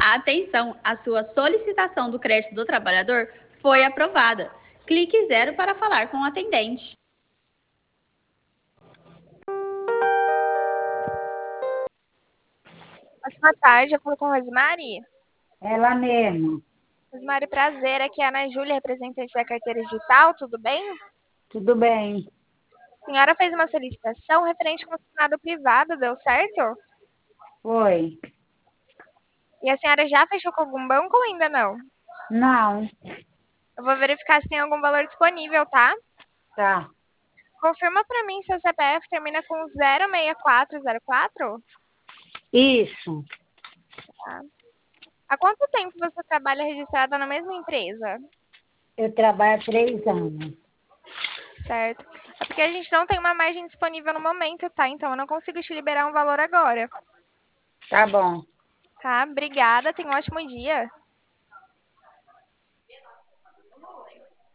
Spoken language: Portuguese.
Atenção, a sua solicitação do crédito do trabalhador foi aprovada. Clique 0 para falar com o atendente. Boa tarde, eu falo com a Rosmari. Ela mesmo. Rosmari, prazer, aqui é a Ana Júlia, representante da carteira digital, tudo bem? Tudo bem. A senhora fez uma solicitação referente ao funcionário privado, deu certo? Foi. E a senhora já fechou com algum banco ou ainda não? Não. Eu vou verificar se tem algum valor disponível, tá? Tá. Confirma para mim se o CPF termina com 06404? Isso. Tá. Há quanto tempo você trabalha registrada na mesma empresa? Eu trabalho há 3 anos. Certo. É porque a gente não tem uma margem disponível no momento, tá? Então eu não consigo te liberar um valor agora. Tá bom. Tá? Obrigada, tenha um ótimo dia.